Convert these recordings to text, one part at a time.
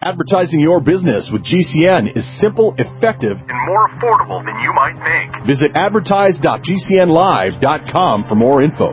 Advertising your business with GCN is simple, effective, and more affordable than you might think. Visit advertise.gcnlive.com for more info.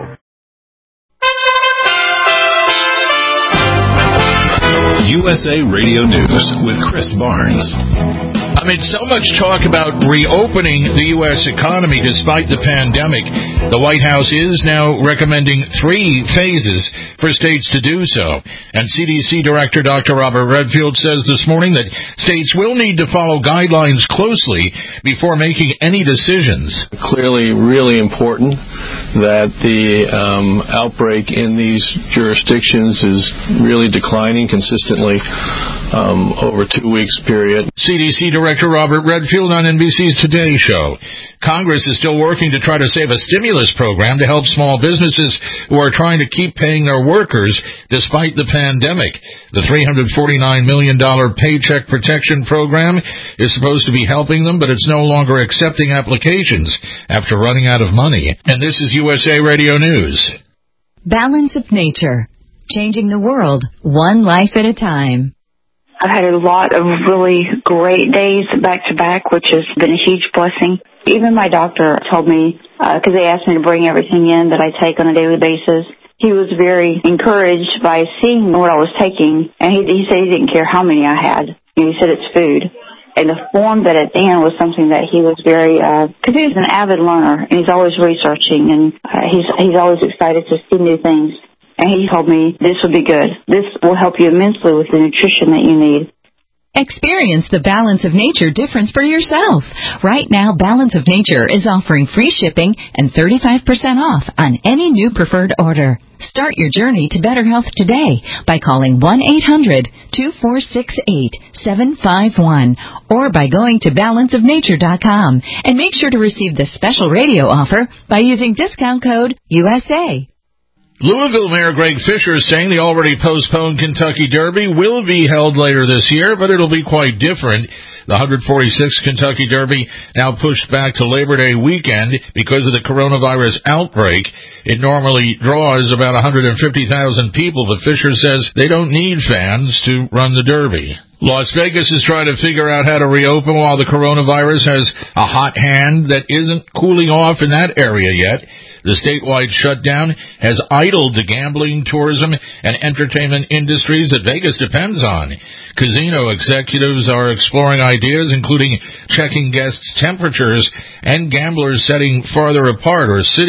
USA Radio News with Chris Barnes. Amid so much talk about reopening the U.S. economy despite the pandemic, the White House is now recommending 3 phases for states to do so. And CDC Director Dr. Robert Redfield says this morning that states will need to follow guidelines closely before making any decisions. Clearly really important that the outbreak in these jurisdictions is really declining consistently over 2 weeks period. CDC Director Robert Redfield on NBC's Today Show. Congress is still working to try to save a stimulus program to help small businesses who are trying to keep paying their workers despite the pandemic. The $349 million Paycheck Protection Program is supposed to be helping them, but it's no longer accepting applications after running out of money. And this is USA Radio News. Balance of Nature. Changing the world, one life at a time. I've had a lot of really great days back to back, which has been a huge blessing. Even my doctor told me, because they asked me to bring everything in that I take on a daily basis, he was very encouraged by seeing what I was taking, and he said he didn't care how many I had. He said it's food. And the form that it's in was something that he was very, because he's an avid learner, and he's always researching, and he's always excited to see new things. And he told me, this will be good. This will help you immensely with the nutrition that you need. Experience the Balance of Nature difference for yourself. Right now, Balance of Nature is offering free shipping and 35% off on any new preferred order. Start your journey to better health today by calling 1-800-2468-751 or by going to balanceofnature.com. And make sure to receive the special radio offer by using discount code USA. Louisville Mayor Greg Fisher is saying the already postponed Kentucky Derby will be held later this year, but it'll be quite different. The 146th Kentucky Derby now pushed back to Labor Day weekend because of the coronavirus outbreak. It normally draws about 150,000 people, but Fisher says they don't need fans to run the Derby. Las Vegas is trying to figure out how to reopen while the coronavirus has a hot hand that isn't cooling off in that area yet. The statewide shutdown has idled the gambling, tourism, and entertainment industries that Vegas depends on. Casino executives are exploring ideas, including checking guests' temperatures and gamblers sitting farther apart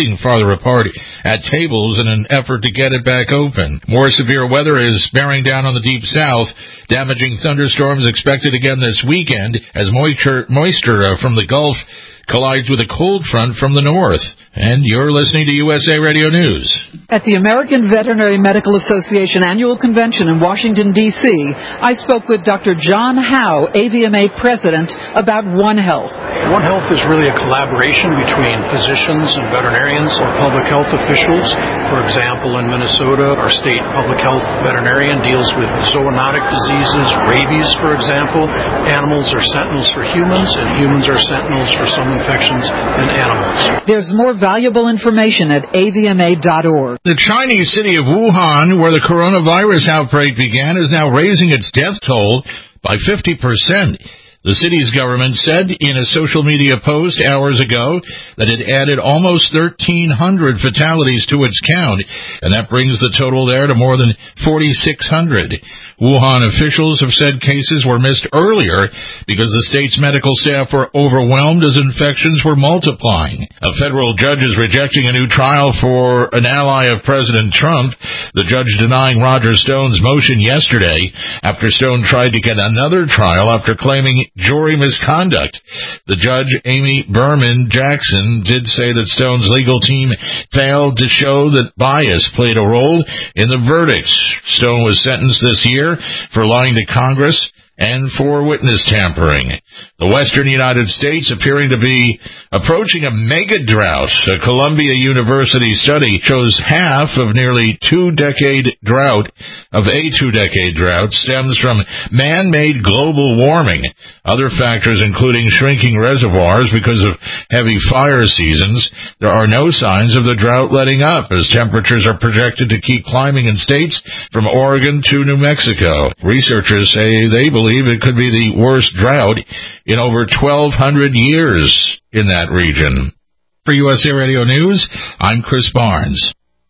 at tables in an effort to get it back open. More severe weather is bearing down on the Deep South. Damaging thunderstorms expected again this weekend as moisture from the Gulf collides with a cold front from the north. And you're listening to USA Radio News. At the American Veterinary Medical Association Annual Convention in Washington, D.C., I spoke with Dr. John Howe, AVMA President, about One Health. One Health is really a collaboration between physicians and veterinarians or public health officials. For example, in Minnesota, our state public health veterinarian deals with zoonotic diseases, rabies, for example. Animals are sentinels for humans, and humans are sentinels for some infections in animals. There's more valuable information at avma.org. The Chinese city of Wuhan, where the coronavirus outbreak began, is now raising its death toll by 50%. The city's government said in a social media post hours ago that it added almost 1,300 fatalities to its count, and that brings the total there to more than 4,600. Wuhan officials have said cases were missed earlier because the state's medical staff were overwhelmed as infections were multiplying. A federal judge is rejecting a new trial for an ally of President Trump, the judge denying Roger Stone's motion yesterday after Stone tried to get another trial after claiming jury misconduct. The judge, Amy Berman Jackson, did say that Stone's legal team failed to show that bias played a role in the verdicts. Stone was sentenced this year for lying to Congress and for witness tampering. The western United States appearing to be approaching a mega drought. A Columbia University study shows half of nearly a two-decade drought stems from man-made global warming. Other factors including shrinking reservoirs because of heavy fire seasons. There are no signs of the drought letting up as temperatures are projected to keep climbing in states from Oregon to New Mexico. Researchers say they believe it could be the worst drought in over 1,200 years in that region. For USA Radio News, I'm Chris Barnes.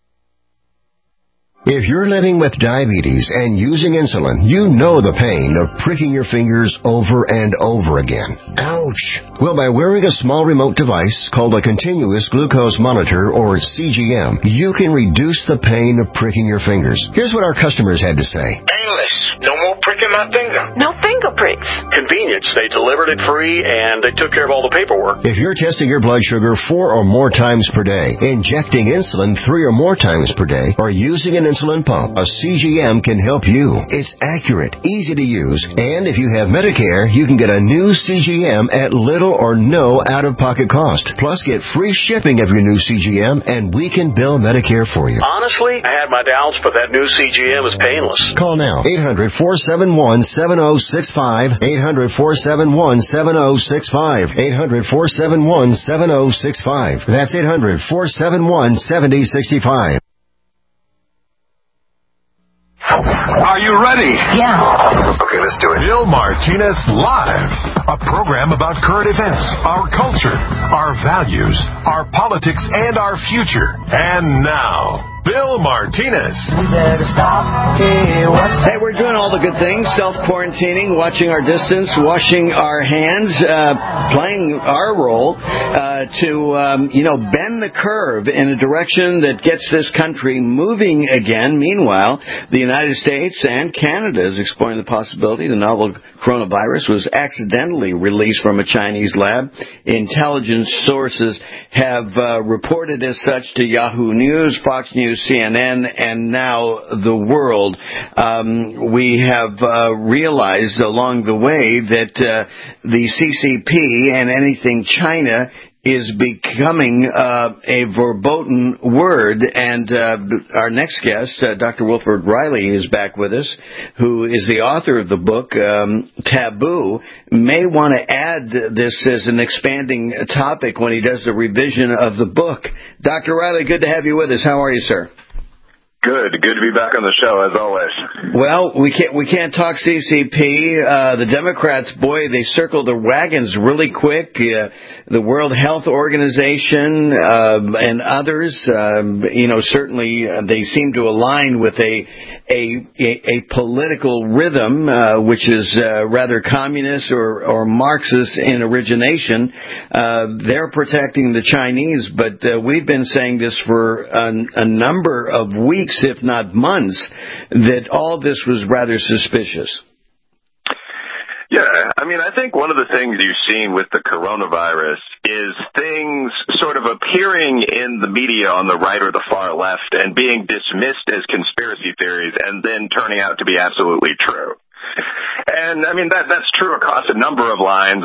If you're living with diabetes and using insulin, you know the pain of pricking your fingers over and over again. Ouch! Well, by wearing a small remote device called a continuous glucose monitor, or CGM, you can reduce the pain of pricking your fingers. Here's what our customers had to say. Painless. No more pricking my finger. No finger pricks. Convenience. They delivered it free, and they took care of all the paperwork. If you're testing your blood sugar 4 or more times per day, injecting insulin 3 or more times per day, or using an insulin pump, a CGM can help you. It's accurate, easy to use, and if you have Medicare, you can get a new CGM at little or no out-of-pocket cost. Plus, get free shipping of your new CGM, and we can bill Medicare for you. Honestly, I had my doubts, but that new CGM is painless. Call now. 800-471-7065. 800-471-7065. 800-471-7065. That's 800-471-7065. Are you ready? Yeah. Okay, let's do it. Bill Martinez Live, a program about current events, our culture, our values, our politics, and our future. And now, Bill Martinez. We better stop. Hey, we're doing all the good things, self-quarantining, watching our distance, washing our hands, playing our role to bend the curve in a direction that gets this country moving again. Meanwhile, the United States and Canada is exploring the possibility the novel coronavirus was accidentally released from a Chinese lab. Intelligence sources have reported as such to Yahoo News, Fox News, CNN, and now the world. We have realized along the way that the CCP and anything China is becoming a verboten word, and our next guest, Dr. Wilfred Reilly, is back with us, who is the author of the book Taboo, may want to add this as an expanding topic when he does the revision of the book. Dr. Reilly, good to have you with us. How are you, sir? Good to be back on the show, as always. Well, we can't talk CCP. The Democrats, boy, they circled the wagons really quick. The World Health Organization and others, certainly they seem to align with a political rhythm, which is rather communist or Marxist in origination. They're protecting the Chinese, but we've been saying this for a number of weeks, if not months, that all this was rather suspicious. Yeah, I think one of the things you've seen with the coronavirus is things sort of appearing in the media on the right or the far left and being dismissed as conspiracy theories and then turning out to be absolutely true. And, that's true across a number of lines.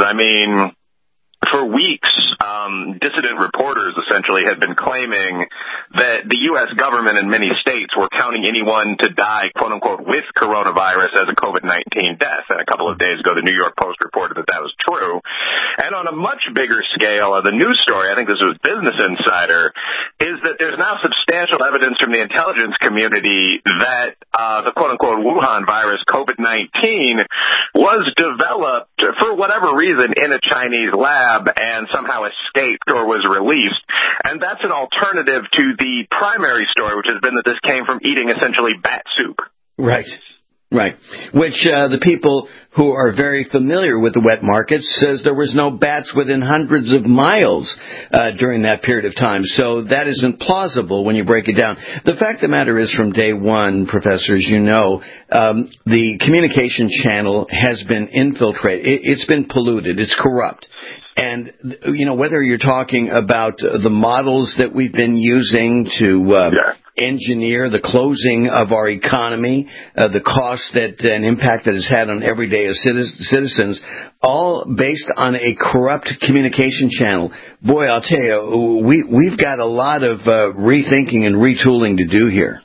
For weeks, dissident reporters essentially had been claiming that the U.S. government and many states were counting anyone to die, quote unquote, with coronavirus as a COVID-19 death. And a couple of days ago, the New York Post reported that was true. And on a much bigger scale, the news story, I think this was Business Insider, is that there's now substantial evidence from the intelligence community that the quote unquote Wuhan virus, COVID-19, was developed for whatever reason in a Chinese lab and somehow escaped or was released. And that's an alternative to the primary story, which has been that this came from eating essentially bat soup. Right. Which the people who are very familiar with the wet markets says there was no bats within hundreds of miles during that period of time. So that isn't plausible when you break it down. The fact of the matter is, from day one, Professor, as you know, the communication channel has been infiltrated. It's been polluted. It's corrupt. And, whether you're talking about the models that we've been using to engineer the closing of our economy, the cost and impact that it's had on everyday citizens, all based on a corrupt communication channel. Boy, I'll tell you, we've got a lot of rethinking and retooling to do here.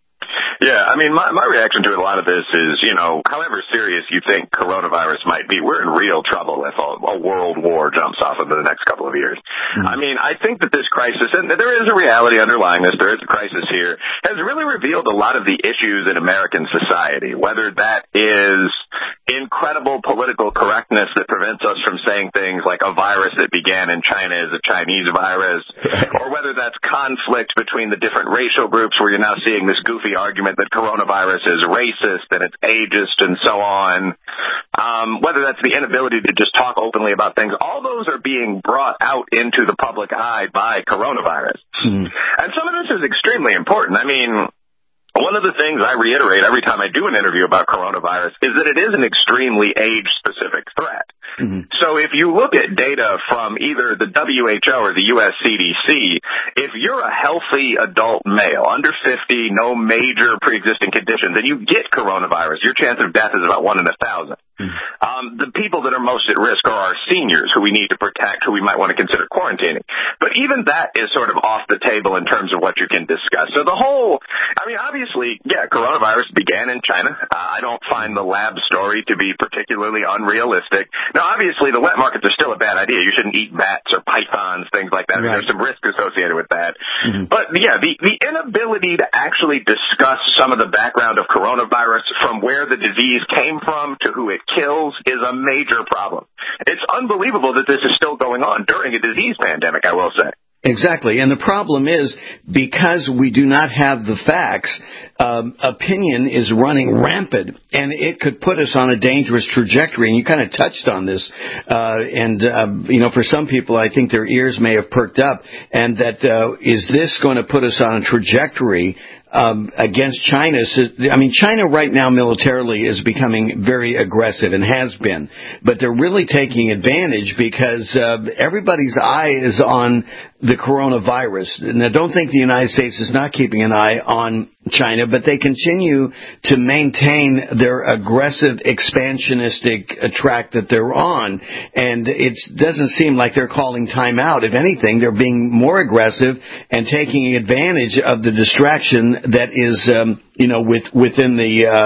Yeah, I mean, my reaction to a lot of this is, however serious you think coronavirus might be, we're in real trouble if a world war jumps off into the next couple of years. Mm-hmm. I mean, I think that this crisis, and there is a reality underlying this, there is a crisis here, has really revealed a lot of the issues in American society, whether that is incredible political correctness that prevents us from saying things like a virus that began in China is a Chinese virus, or whether that's conflict between the different racial groups where you're now seeing this goofy argument that coronavirus is racist and it's ageist and so on, whether that's the inability to just talk openly about things, all those are being brought out into the public eye by coronavirus. Mm. And some of this is extremely important. I mean, one of the things I reiterate every time I do an interview about coronavirus is that it is an extremely age-specific threat. Mm-hmm. So if you look at data from either the WHO or the U.S. CDC, if you're a healthy adult male, under 50, no major pre-existing conditions, and you get coronavirus, your chance of death is about 1 in 1,000. Mm-hmm. The people that are most at risk are our seniors who we need to protect, who we might want to consider quarantining. But even that is sort of off the table in terms of what you can discuss. So the whole, I mean, obviously, yeah, coronavirus began in China. I don't find the lab story to be particularly unrealistic. Now, obviously, the wet markets are still a bad idea. You shouldn't eat bats or pythons, things like that. Right. I mean, there's some risk associated with that. Mm-hmm. But, yeah, the inability to actually discuss some of the background of coronavirus from where the disease came from to who it kills is a major problem. It's unbelievable that this is still going on during a disease pandemic, I will say. Exactly. And the problem is, because we do not have the facts, opinion is running rampant, and it could put us on a dangerous trajectory. And you kind of touched on this. For some people, I think their ears may have perked up. And that, is this going to put us on a trajectory against China? I mean, China right now militarily is becoming very aggressive and has been, but they're really taking advantage because everybody's eye is on the coronavirus. And I don't think the United States is not keeping an eye on China, but they continue to maintain their aggressive expansionistic track that they're on, and it doesn't seem like they're calling time out. If anything, they're being more aggressive and taking advantage of the distraction that is within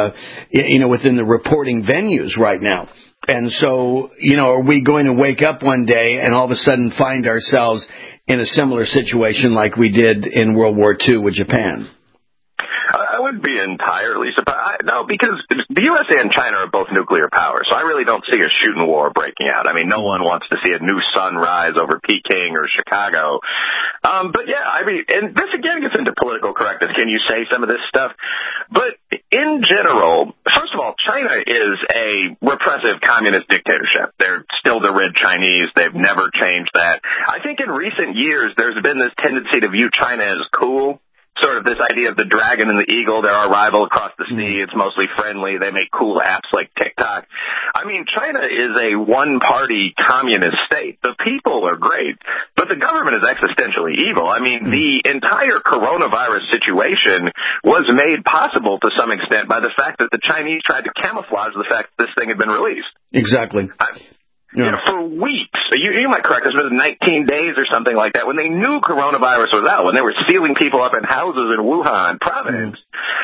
the reporting venues right now. And so, are we going to wake up one day and all of a sudden find ourselves in a similar situation like we did in World War II with Japan? I wouldn't be entirely surprised. No, because the USA and China are both nuclear powers, so I really don't see a shooting war breaking out. I mean, no one wants to see a new sunrise over Peking or Chicago. But yeah, I mean, and this again gets into political correctness. Can you say some of this stuff? But in general, first of all, China is a repressive communist dictatorship. They're still the red Chinese. They've never changed that. I think in recent years, there's been this tendency to view China as cool. Sort of this idea of the dragon and the eagle, they're our rival across the sea, it's mostly friendly, they make cool apps like TikTok. I mean, China is a one-party communist state. The people are great, but the government is existentially evil. I mean, the entire coronavirus situation was made possible to some extent by the fact that the Chinese tried to camouflage the fact that this thing had been released. Exactly. For weeks, you might correct us, it was 19 days or something like that, when they knew coronavirus was out, when they were sealing people up in houses in Wuhan, Providence,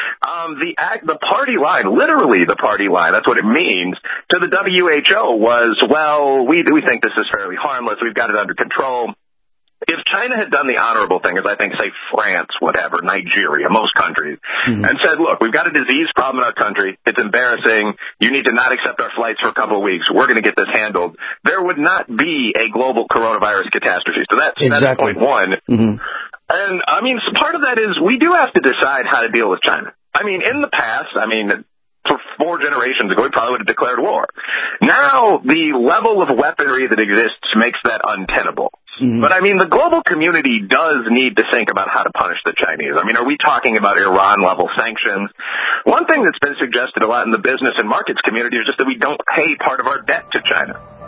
the party line, literally the party line, that's what it means, to the WHO was, well, we think this is fairly harmless, we've got it under control. If China had done the honorable thing, as I think, say, France, whatever, Nigeria, most countries, and said, look, we've got a disease problem in our country. It's embarrassing. You need to not accept our flights for a couple of weeks. We're going to get this handled. There would not be a global coronavirus catastrophe. So that's point one. Mm-hmm. And, I mean, part of that is we do have to decide how to deal with China. I mean, in the past, for 4 generations ago, we probably would have declared war. Now, the level of weaponry that exists makes that untenable. Mm-hmm. But, I mean, the global community does need to think about how to punish the Chinese. I mean, are we talking about Iran-level sanctions? One thing that's been suggested a lot in the business and markets community is just that we don't pay part of our debt to China.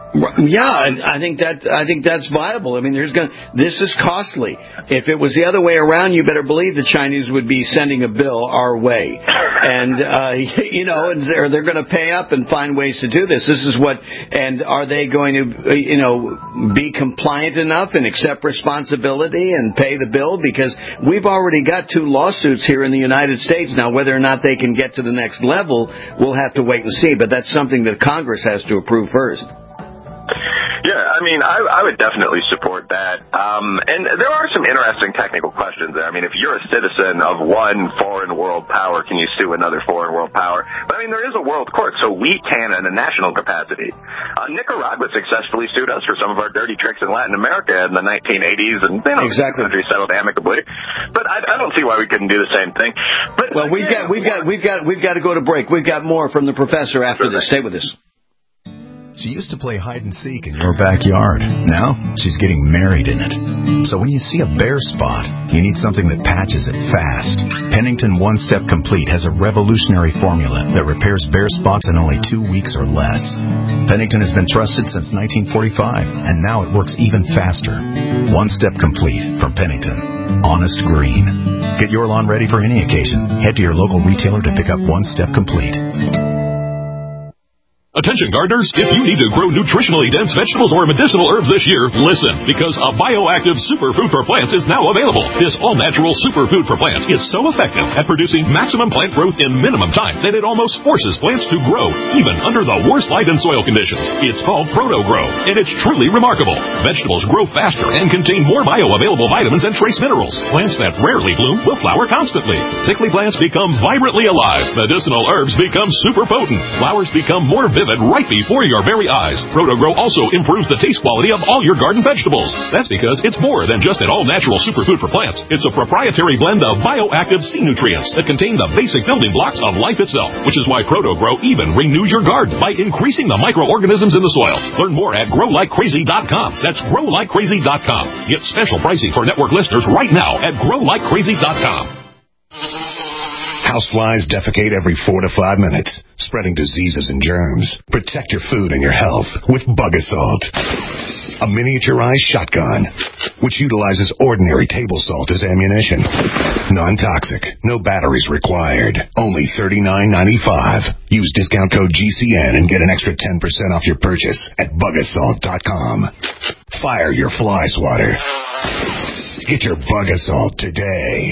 Yeah, I think that's viable. I mean, this is costly. If it was the other way around, you better believe the Chinese would be sending a bill our way, and they're going to pay up and find ways to do this. And are they going to be compliant enough and accept responsibility and pay the bill? Because we've already got 2 lawsuits here in the United States. Now, whether or not they can get to the next level, we'll have to wait and see. But that's something that Congress has to approve first. Yeah, I mean, I would definitely support that. And there are some interesting technical questions there. I mean, if you're a citizen of one foreign world power, can you sue another foreign world power? But I mean, there is a world court, so we can in a national capacity. Nicaragua successfully sued us for some of our dirty tricks in Latin America in the 1980s, and exactly. The country settled amicably. But I don't see why we couldn't do the same thing. But we've got to go to break. We've got more from the professor after this. Stay with us. She used to play hide and seek in your backyard. Now, she's getting married in it. So when you see a bare spot, you need something that patches it fast. Pennington One Step Complete has a revolutionary formula that repairs bare spots in only 2 weeks or less. Pennington has been trusted since 1945, and now it works even faster. One Step Complete from Pennington. Honest green. Get your lawn ready for any occasion. Head to your local retailer to pick up One Step Complete. Attention gardeners, if you need to grow nutritionally dense vegetables or medicinal herbs this year, listen, because a bioactive superfood for plants is now available. This all-natural superfood for plants is so effective at producing maximum plant growth in minimum time that it almost forces plants to grow, even under the worst light and soil conditions. It's called Proto-Grow, and it's truly remarkable. Vegetables grow faster and contain more bioavailable vitamins and trace minerals. Plants that rarely bloom will flower constantly. Sickly plants become vibrantly alive. Medicinal herbs become super potent. Flowers become more vivid right before your very eyes. Proto-Grow also improves the taste quality of all your garden vegetables. That's because it's more than just an all-natural superfood for plants. It's a proprietary blend of bioactive sea nutrients that contain the basic building blocks of life itself, which is why Proto-Grow even renews your garden by increasing the microorganisms in the soil. Learn more at growlikecrazy.com. That's growlikecrazy.com. Get special pricing for network listeners right now at growlikecrazy.com. Houseflies defecate every 4 to 5 minutes, spreading diseases and germs. Protect your food and your health with Bug Assault, a miniaturized shotgun, which utilizes ordinary table salt as ammunition. Non-toxic, no batteries required. Only $39.95. Use discount code GCN and get an extra 10% off your purchase at bugassault.com. Fire your fly swatter. Get your Bug Assault today.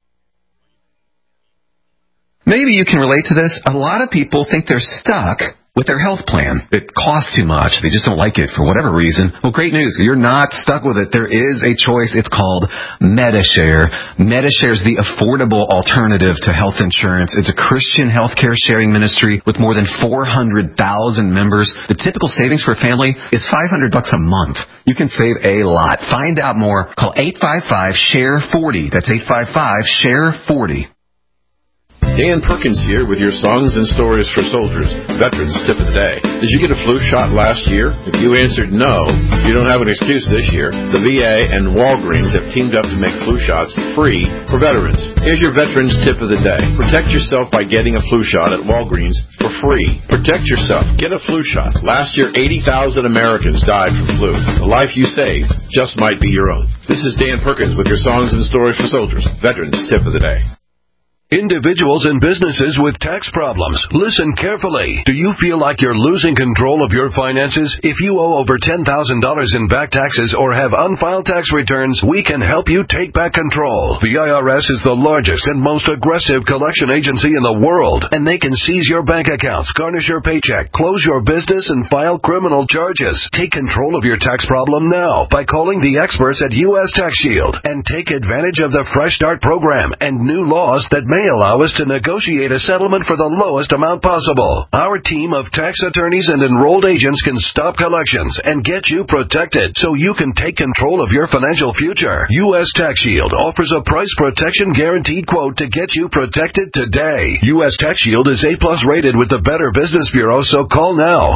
Maybe you can relate to this. A lot of people think they're stuck with their health plan. It costs too much. They just don't like it for whatever reason. Well, great news. You're not stuck with it. There is a choice. It's called Medi-Share. Medi-Share is the affordable alternative to health insurance. It's a Christian healthcare sharing ministry with more than 400,000 members. The typical savings for a family is $500 a month. You can save a lot. Find out more. Call 855-SHARE-40. That's 855-SHARE-40. Dan Perkins here with your Songs and Stories for Soldiers, Veterans Tip of the Day. Did you get a flu shot last year? If you answered no, you don't have an excuse this year. The VA and Walgreens have teamed up to make flu shots free for veterans. Here's your Veterans Tip of the Day. Protect yourself by getting a flu shot at Walgreens for free. Protect yourself. Get a flu shot. Last year, 80,000 Americans died from flu. The life you saved just might be your own. This is Dan Perkins with your Songs and Stories for Soldiers, Veterans Tip of the Day. Individuals and businesses with tax problems, listen carefully. Do you feel like you're losing control of your finances? If you owe over $10,000 in back taxes or have unfiled tax returns, we can help you take back control. The IRS is the largest and most aggressive collection agency in the world, and they can seize your bank accounts, garnish your paycheck, close your business, and file criminal charges. Take control of your tax problem now by calling the experts at U.S. Tax Shield and take advantage of the Fresh Start program and new laws that may allow us to negotiate a settlement for the lowest amount possible. Our team of tax attorneys and enrolled agents can stop collections and get you protected so you can take control of your financial future. U.S. Tax Shield offers a price protection guaranteed quote to get you protected today. U.S. Tax Shield is A+ rated with the Better Business Bureau, so call now.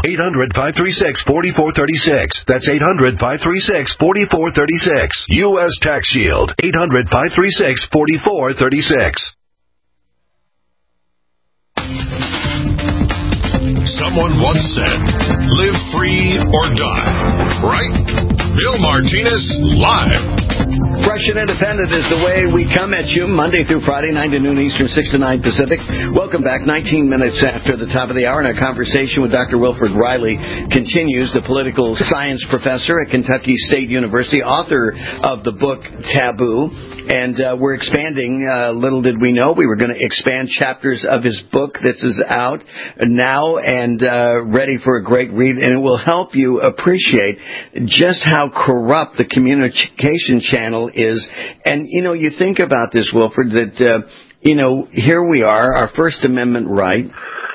800-536-4436. That's 800-536-4436. U.S. Tax Shield. 800-536-4436. Someone once said, live free or die. Right? Bill Martinez, live. Fresh and independent is the way we come at you Monday through Friday, 9 to noon Eastern, 6 to 9 Pacific. Welcome back. 19 minutes after the top of the hour, and our conversation with Dr. Wilfred Reilly continues, the political science professor at Kentucky State University, author of the book Taboo. And we're expanding. Little did we know we were going to expand chapters of his book. This is out now and ready for a great read, and it will help you appreciate just how corrupt the communication channel is. And, you know, you think about this, Wilfred, that, here we are, our First Amendment right,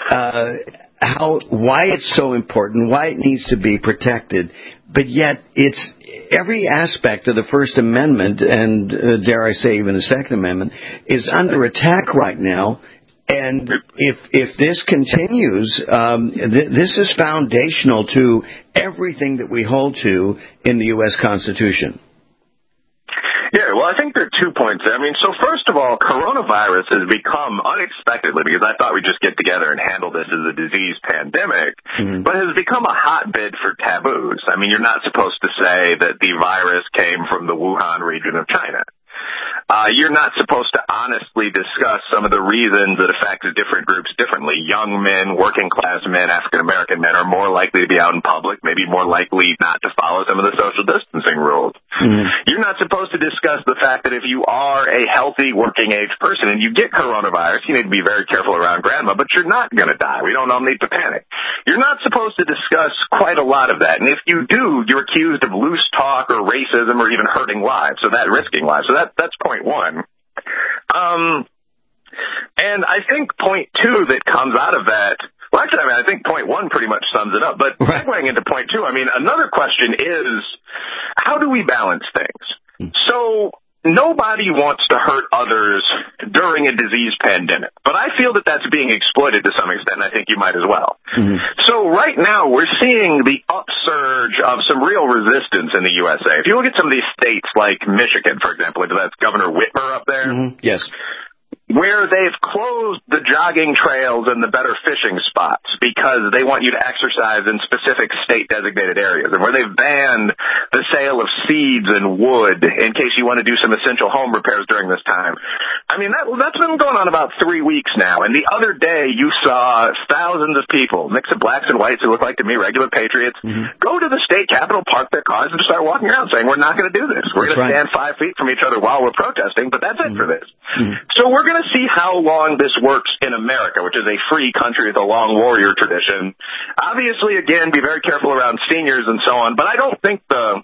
why it's so important, why it needs to be protected, but yet it's every aspect of the First Amendment, and dare I say even the Second Amendment, is under attack right now. And if this continues, this is foundational to everything that we hold to in the U.S. Constitution. Yeah, well, I think there are 2 points there. I mean, so first of all, coronavirus has become unexpectedly, because I thought we'd just get together and handle this as a disease pandemic, but has become a hotbed for taboos. I mean, you're not supposed to say that the virus came from the Wuhan region of China. You're not supposed to honestly discuss some of the reasons that affect different groups differently. Young men, working class men, African American men are more likely to be out in public, maybe more likely not to follow some of the social distancing rules. You're not supposed to discuss the fact that if you are a healthy working age person and you get coronavirus, you need to be very careful around grandma, but you're not going to die. We don't all need to panic. You're not supposed to discuss quite a lot of that. And if you do, you're accused of loose talk or racism or even hurting lives, risking lives. So that's point one. And I think point two that comes out of that, well, actually, I think point one pretty much sums it up. But segueing into point two, another question is, how do we balance things? So nobody wants to hurt others during a disease pandemic, but I feel that that's being exploited to some extent, and I think you might as well. So right now we're seeing the upsurge of some real resistance in the USA. If you look at some of these states like Michigan, for example, that's Governor Whitmer up there. Yes. Where they've closed the jogging trails and the better fishing spots because they want you to exercise in specific state-designated areas, and where they've banned the sale of seeds and wood in case you want to do some essential home repairs during this time. That's been going on about 3 weeks now, and the other day you saw thousands of people, mix of blacks and whites who look like to me regular patriots, go to the state capitol, park their cars, and start walking around saying, we're not going to do this. We're going to stand 5 feet from each other while we're protesting, but that's it for this. So we're going to see how long this works in America, which is a free country with a long warrior tradition. Obviously, again, be very careful around seniors and so on, but I don't think the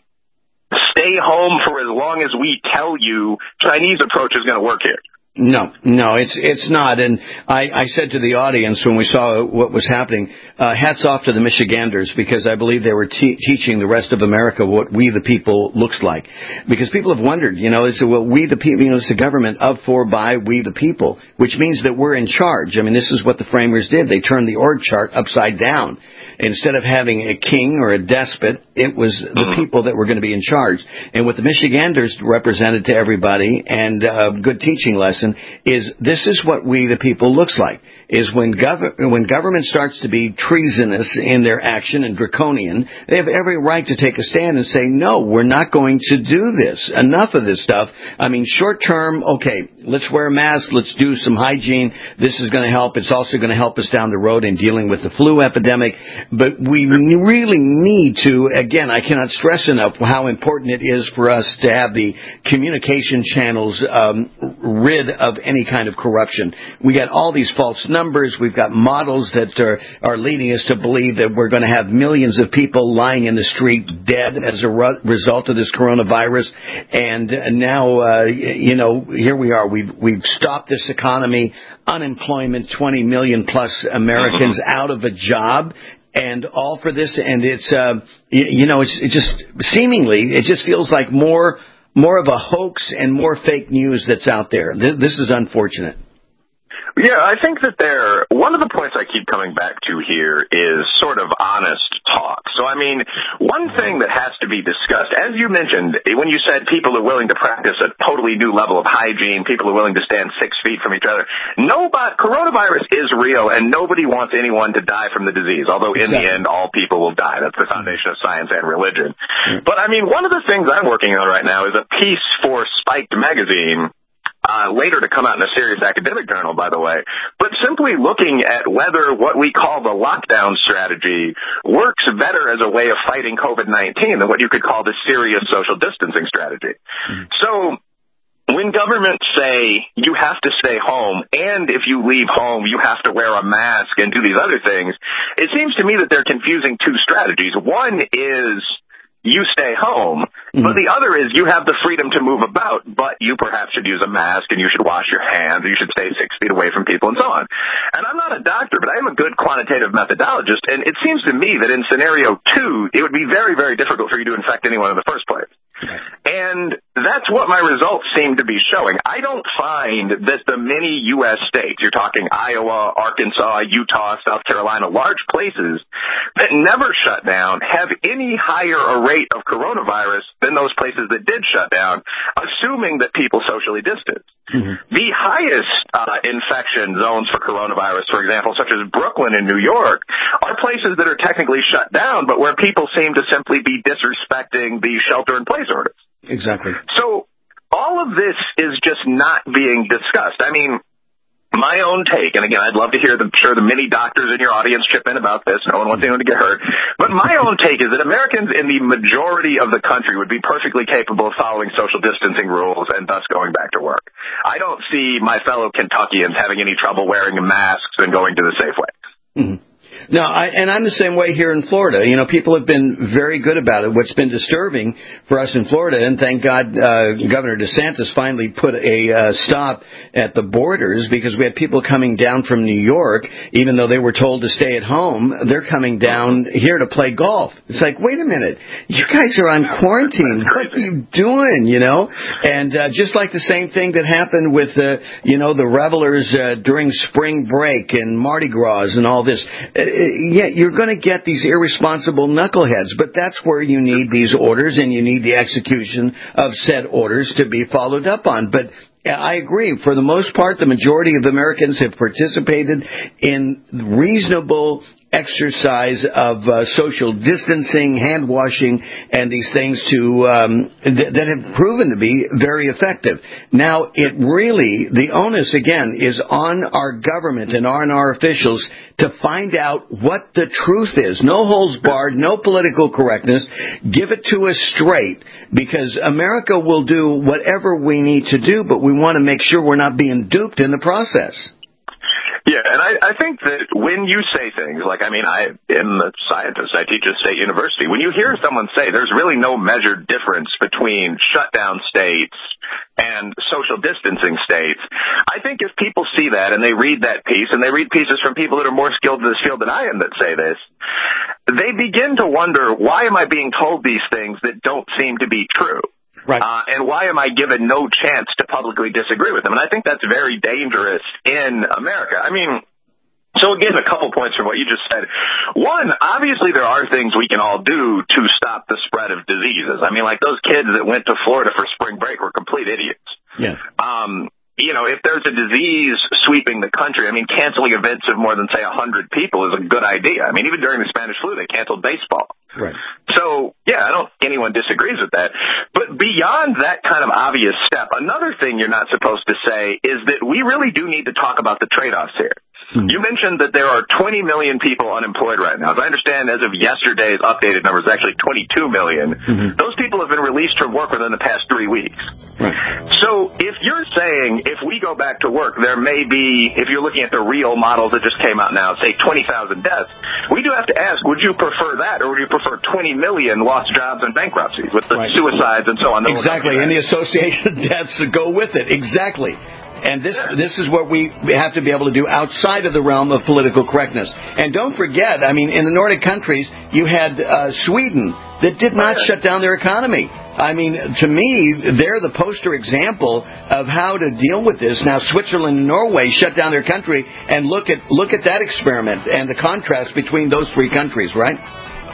stay home for as long as we tell you Chinese approach is going to work here. No, it's not. And I said to the audience when we saw what was happening, hats off to the Michiganders, because I believe they were teaching the rest of America what we the people looks like. Because people have wondered, they say, well, we the people, it's the government of, for, by, we the people, which means that we're in charge. This is what the framers did. They turned the org chart upside down. Instead of having a king or a despot, it was the people that were going to be in charge. And what the Michiganders represented to everybody, and a good teaching lesson, is this is what we the people looks like, is when government starts to be treasonous in their action and draconian, they have every right to take a stand and say, no, we're not going to do this. Enough of this stuff. Short term, okay, let's wear a mask, let's do some hygiene. This is going to help. It's also going to help us down the road in dealing with the flu epidemic. But we really need to, again, I cannot stress enough how important it is for us to have the communication channels rid of any kind of corruption. We got all these false numbers. We've got models that are leading us to believe that we're going to have millions of people lying in the street dead as a result of this coronavirus. And now, here we are. We've stopped this economy, unemployment, 20 million plus Americans out of a job. And all for this, and it's it just feels like more of a hoax and more fake news that's out there. This is unfortunate. Yeah, I think that one of the points I keep coming back to here is sort of honest talk. So, I mean, one thing that has to be discussed, as you mentioned, when you said people are willing to practice a totally new level of hygiene, people are willing to stand 6 feet from each other. Coronavirus is real, and nobody wants anyone to die from the disease, although in the end, all people will die. That's the foundation of science and religion. But, I mean, one of the things I'm working on right now is a piece for Spiked magazine, later to come out in a serious academic journal, by the way, but simply looking at whether what we call the lockdown strategy works better as a way of fighting COVID-19 than what you could call the serious social distancing strategy. So when governments say you have to stay home, and if you leave home, you have to wear a mask and do these other things, it seems to me that they're confusing two strategies. One is you stay home, but the other is you have the freedom to move about, but you perhaps should use a mask and you should wash your hands, or you should stay 6 feet away from people and so on. And I'm not a doctor, but I am a good quantitative methodologist, and it seems to me that in scenario 2, it would be very, very difficult for you to infect anyone in the first place. And that's what my results seem to be showing. I don't find that the many U.S. states, you're talking Iowa, Arkansas, Utah, South Carolina, large places that never shut down, have any higher a rate of coronavirus than those places that did shut down, assuming that people socially distance. The highest infection zones for coronavirus, for example, such as Brooklyn and New York, are places that are technically shut down, but where people seem to simply be disrespecting the shelter-in-place orders. Exactly. So all of this is just not being discussed. I mean, my own take, and again, I'd love to hear the many doctors in your audience chip in about this. No one wants anyone to get hurt. But my own take is that Americans in the majority of the country would be perfectly capable of following social distancing rules and thus going back to work. I don't see my fellow Kentuckians having any trouble wearing masks and going to the Safeway. No, and I'm the same way here in Florida. You know, people have been very good about it. What's been disturbing for us in Florida, and thank God Governor DeSantis finally put a stop at the borders, because we had people coming down from New York, even though they were told to stay at home, they're coming down here to play golf. It's like, wait a minute, you guys are on quarantine. What are you doing, you know? And just like the same thing that happened with, the revelers during spring break and Mardi Gras and all this. Yeah, you're going to get these irresponsible knuckleheads, but that's where you need these orders, and you need the execution of said orders to be followed up on. But I agree. For the most part, the majority of Americans have participated in reasonable exercise of social distancing, hand washing, and these things that have proven to be very effective. Now, the onus, again, is on our government and on our officials to find out what the truth is. No holds barred, no political correctness. Give it to us straight, because America will do whatever we need to do, but we want to make sure we're not being duped in the process. Yeah, and I think that when you say things like, I'm the scientist, I teach at State University. When you hear someone say there's really no measured difference between shutdown states and social distancing states, I think if people see that and they read that piece, and they read pieces from people that are more skilled in this field than I am that say this, they begin to wonder, why am I being told these things that don't seem to be true? Right. And why am I given no chance to publicly disagree with them? And I think that's very dangerous in America. So again, a couple points from what you just said. One, obviously there are things we can all do to stop the spread of diseases. Like those kids that went to Florida for spring break were complete idiots. Yeah. If there's a disease sweeping the country, canceling events of more than, say, 100 people is a good idea. Even during the Spanish flu, they canceled baseball. Right. So, yeah, I don't think anyone disagrees with that. But beyond that kind of obvious step, another thing you're not supposed to say is that we really do need to talk about the trade-offs here. You mentioned that there are 20 million people unemployed right now. As I understand, as of yesterday's updated numbers, actually 22 million. Those people have been released from work within the past 3 weeks. Right. So if you're saying if we go back to work, there may be, if you're looking at the real models that just came out now, say 20,000 deaths, we do have to ask, would you prefer that, or would you prefer 20 million lost jobs and bankruptcies with the suicides and so on? Exactly, and the associated deaths that go with it. Exactly. And this is what we have to be able to do outside of the realm of political correctness. And don't forget, in the Nordic countries, you had Sweden that did not shut down their economy. To me, they're the poster example of how to deal with this. Now, Switzerland and Norway shut down their country, and look at that experiment and the contrast between those three countries, right?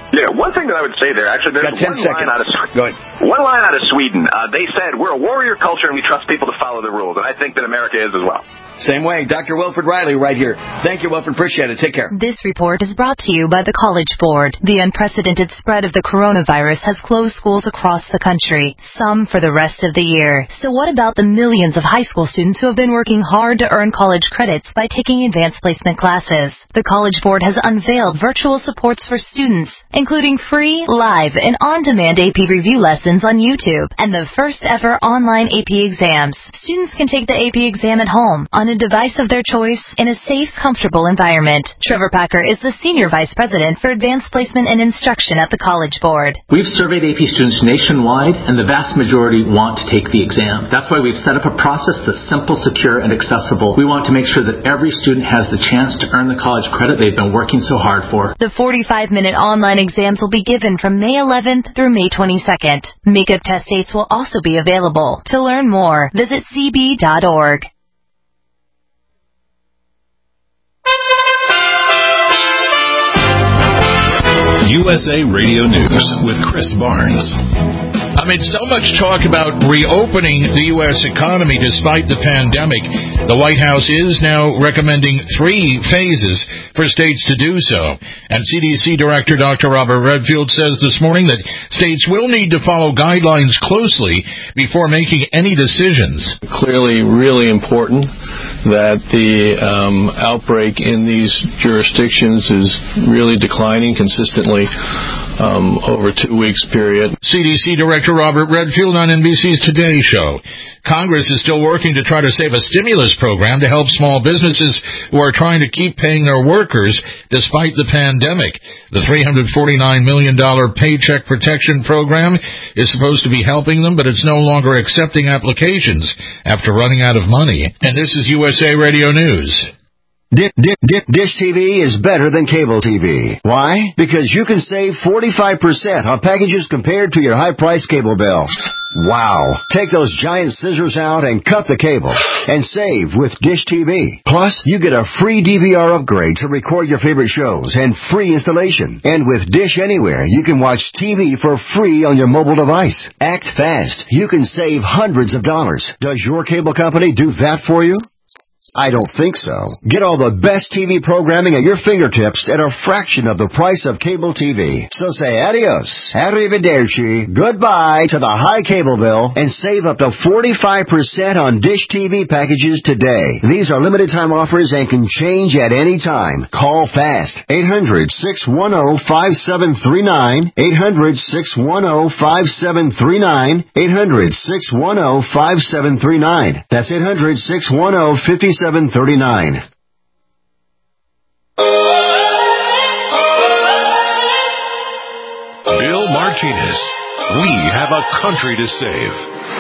Yeah, one thing that I would say there, actually, there's one line out of Sweden. They said, we're a warrior culture and we trust people to follow the rules, and I think that America is as well. Same way. Dr. Wilfred Riley right here. Thank you, Wilfred. Appreciate it. Take care. This report is brought to you by the College Board. The unprecedented spread of the coronavirus has closed schools across the country, some for the rest of the year. So what about the millions of high school students who have been working hard to earn college credits by taking advanced placement classes? The College Board has unveiled virtual supports for students, including free, live, and on-demand AP review lessons on YouTube, and the first ever online AP exams. Students can take the AP exam at home, on a device of their choice, in a safe, comfortable environment. Trevor Packer is the Senior Vice President for Advanced Placement and Instruction at the College Board. We've surveyed AP students nationwide, and the vast majority want to take the exam. That's why we've set up a process that's simple, secure, and accessible. We want to make sure that every student has the chance to earn the college credit they've been working so hard for. The 45-minute online exams will be given from May 11th through May 22nd. Makeup test dates will also be available. To learn more, visit cb.org. USA Radio News with Chris Barnes. Amid so much talk about reopening the U.S. economy despite the pandemic, the White House is now recommending 3 phases for states to do so. And CDC Director Dr. Robert Redfield says this morning that states will need to follow guidelines closely before making any decisions. Clearly really important that the outbreak in these jurisdictions is really declining consistently over a 2 weeks period. CDC Director Robert Redfield on NBC's Today Show. Congress is still working to try to save a stimulus program to help small businesses who are trying to keep paying their workers despite the pandemic. The $349 million Paycheck Protection Program is supposed to be helping them, but it's no longer accepting applications after running out of money. And this is USA Radio News. Dish TV is better than cable TV. Why? Because you can save 45% on packages compared to your high-priced cable bill. Wow. Take those giant scissors out and cut the cable and save with Dish TV. Plus, you get a free DVR upgrade to record your favorite shows and free installation. And with Dish Anywhere, you can watch TV for free on your mobile device. Act fast. You can save hundreds of dollars. Does your cable company do that for you? I don't think so. Get all the best TV programming at your fingertips at a fraction of the price of cable TV. So say adios, arrivederci, goodbye to the high cable bill and save up to 45% on Dish TV packages today. These are limited time offers and can change at any time. Call fast. 800-610-5739. 800-610-5739. 800-610-5739. That's 800-610-5739. Bill Martinez. We have a country to save.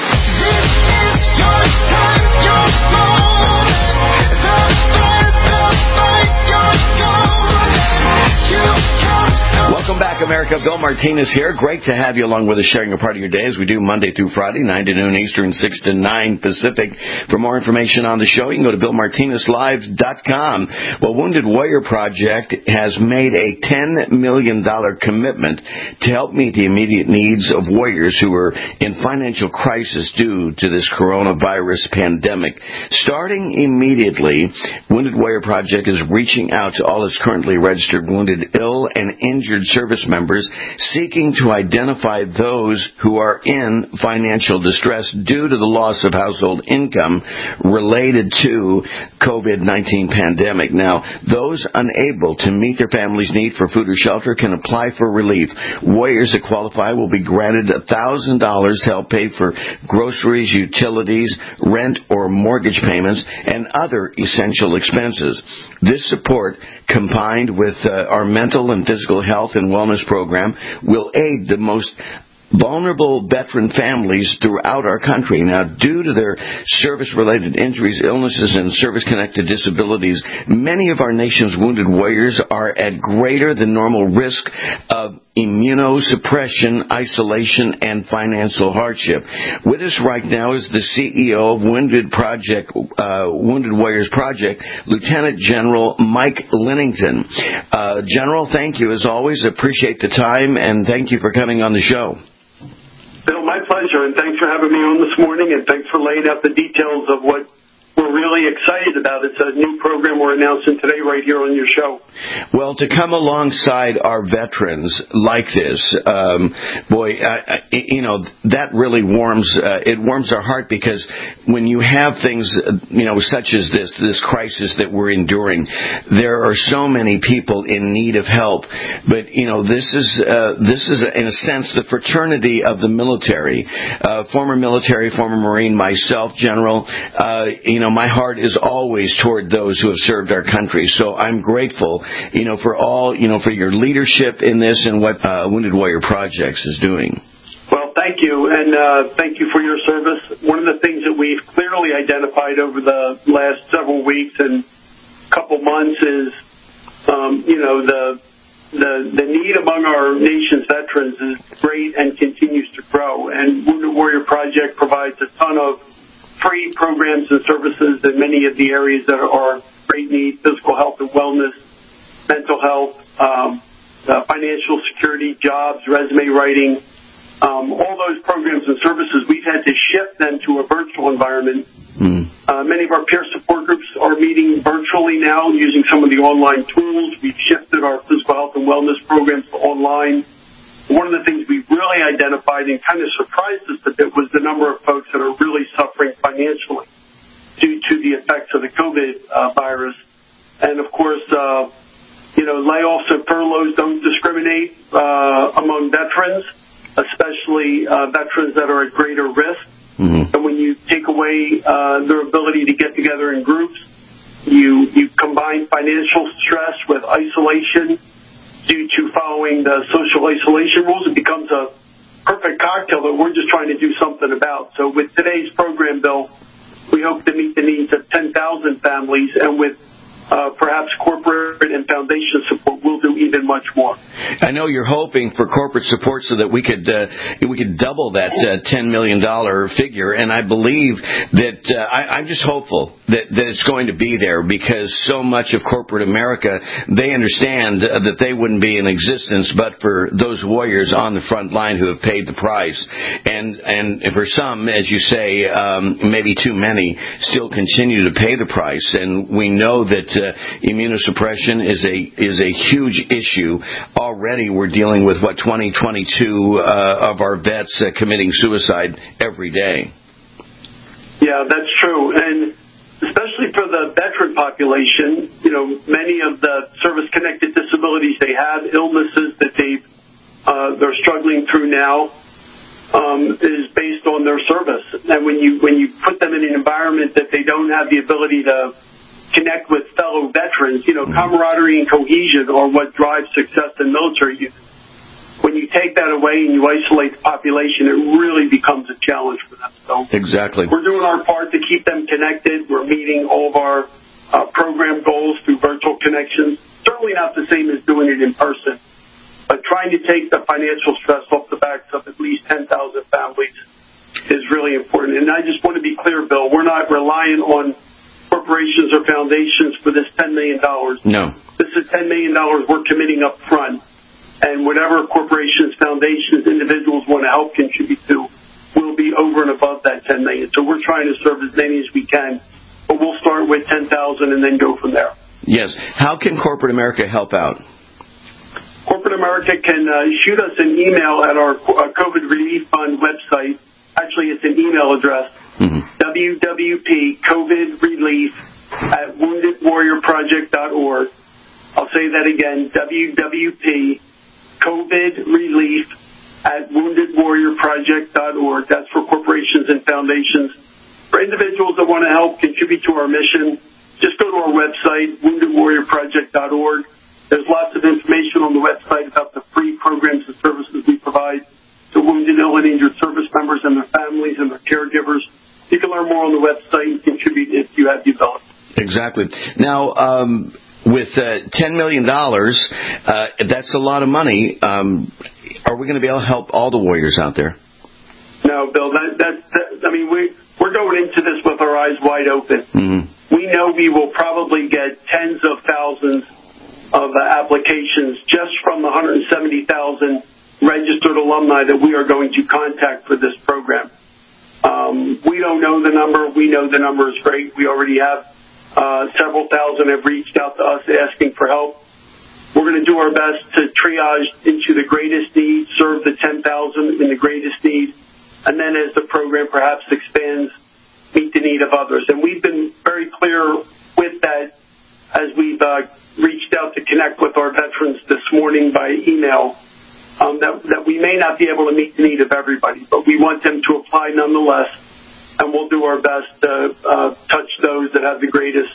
Welcome back, America. Bill Martinez here. Great to have you along with us, sharing a part of your day as we do Monday through Friday, 9 to noon Eastern, 6 to 9 Pacific. For more information on the show, you can go to BillMartinezLive.com. Well, Wounded Warrior Project has made a $10 million commitment to help meet the immediate needs of warriors who are in financial crisis due to this coronavirus pandemic. Starting immediately, Wounded Warrior Project is reaching out to all its currently registered wounded, ill, and injured service members, seeking to identify those who are in financial distress due to the loss of household income related to COVID-19 pandemic. Now, those unable to meet their family's need for food or shelter can apply for relief. Warriors that qualify will be granted $1,000 to help pay for groceries, utilities, rent or mortgage payments, and other essential expenses. This support, combined with our mental and physical health and wellness program, will aid the most vulnerable veteran families throughout our country. Now, due to their service-related injuries, illnesses, and service-connected disabilities, many of our nation's wounded warriors are at greater than normal risk of immunosuppression, isolation, and financial hardship. With us right now is the CEO of Wounded Warriors Project, Lieutenant General Mike Lennington. General, thank you as always. Appreciate the time, and thank you for coming on the show. Bill, my pleasure, and thanks for having me on this morning, and thanks for laying out the details of what we're really excited about. It's a new program we're announcing today right here on your show. Well, to come alongside our veterans like this, that really warms our heart, because when you have things, such as this crisis that we're enduring, there are so many people in need of help. But, this is in a sense the fraternity of the military. Former Marine myself, General, my heart is always toward those who have served our country. So I'm grateful, for your leadership in this and what Wounded Warrior Projects is doing. Well, thank you, and thank you for your service. One of the things that we've clearly identified over the last several weeks and couple months is, the need among our nation's veterans is great and continues to grow. And Wounded Warrior Project provides a ton of free programs and services in many of the areas that are great need: physical health and wellness, mental health, financial security, jobs, resume writing. All those programs and services, we've had to shift them to a virtual environment. Many of our peer support groups are meeting virtually now using some of the online tools. We've shifted our physical health and wellness programs to online. One of the things we really identified and kind of surprised us a bit was the number of folks that are really suffering financially due to the effects of the COVID virus. And, of course, layoffs and furloughs don't discriminate among veterans, especially veterans that are at greater risk. And when you take away their ability to get together in groups, you combine financial stress with isolation due to following the social isolation rules. It becomes a perfect cocktail that we're just trying to do something about. So with today's program, Bill, we hope to meet the needs of 10,000 families, and with perhaps corporate and foundation support, we'll do even much more. I know you're hoping for corporate support so that we could double that $10 million figure, and I believe that I'm just hopeful that it's going to be there, because so much of corporate America, they understand that they wouldn't be in existence but for those warriors on the front line who have paid the price, and for some, as you say, maybe too many still continue to pay the price. And we know that immunosuppression is a huge issue. Already we're dealing with 2022 of our vets committing suicide every day. Yeah, that's true. And especially for the veteran population, many of the service-connected disabilities they have, illnesses that they're struggling through now, is based on their service. And when you put them in an environment that they don't have the ability to connect with fellow veterans, camaraderie and cohesion are what drives success in military youth. When you take that away and you isolate the population, it really becomes a challenge for them. So exactly, we're doing our part to keep them connected. We're meeting all of our program goals through virtual connections. Certainly not the same as doing it in person, but trying to take the financial stress off the backs of at least 10,000 families is really important. And I just want to be clear, Bill, we're not relying on corporations or foundations for this $10 million. No. This is $10 million we're committing up front. And whatever corporations, foundations, individuals want to help contribute to will be over and above that $10 million. So we're trying to serve as many as we can. But we'll start with 10,000 and then go from there. Yes. How can corporate America help out? Corporate America can shoot us an email at our COVID Relief Fund website. Actually, it's an email address, WWP COVID Relief at WoundedWarriorProject.org. I'll say that again, WWP COVID Relief at WoundedWarriorProject.org. That's for corporations and foundations. For individuals that want to help contribute to our mission, just go to our website, WoundedWarriorProject.org. There's lots of information on the website about the free programs and services we provide to wounded, fallen injured service members and their families and their caregivers. You can learn more on the website and contribute if you have the ability. Exactly. Now, with $10 million, that's a lot of money. Are we going to be able to help all the warriors out there? No, Bill. We're going into this with our eyes wide open. Mm-hmm. We know we will probably get tens of thousands of applications just from the 170,000 registered alumni that we are going to contact for this program. We don't know the number. We know the number is great. We already have several thousand have reached out to us asking for help. We're going to do our best to triage into the greatest need, serve the 10,000 in the greatest need, and then as the program perhaps expands, meet the need of others. And we've been very clear with that as we've reached out to connect with our veterans this morning by email, that we may not be able to meet the need of everybody, but we want them to apply nonetheless, and we'll do our best to touch those that have the greatest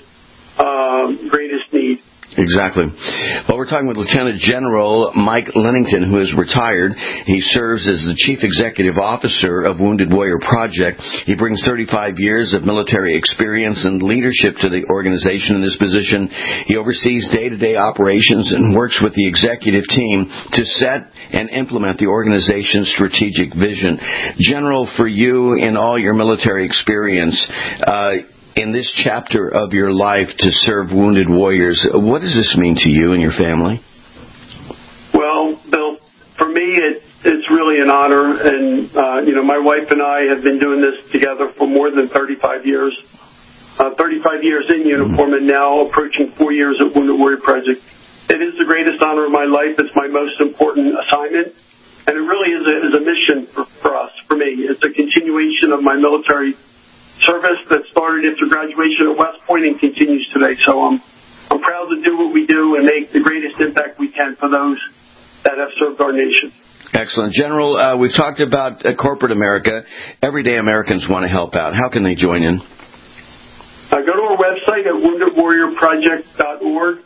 need. Exactly. Well, we're talking with Lieutenant General Mike Lennington, who is retired. He serves as the Chief Executive Officer of Wounded Warrior Project. He brings 35 years of military experience and leadership to the organization in this position. He oversees day-to-day operations and works with the executive team to set and implement the organization's strategic vision. General, for you in all your military experience, in this chapter of your life to serve wounded warriors, what does this mean to you and your family? Well, Bill, for me, it's really an honor. And, my wife and I have been doing this together for more than 35 years. 35 years in uniform and now approaching 4 years at Wounded Warrior Project. It is the greatest honor of my life. It's my most important assignment. And it really is a mission for us, for me. It's a continuation of my military service that started after graduation at West Point and continues today. So I'm proud to do what we do and make the greatest impact we can for those that have served our nation. Excellent. General, we've talked about corporate America. Everyday Americans want to help out. How can they join in? Go to our website at woundedwarriorproject.org,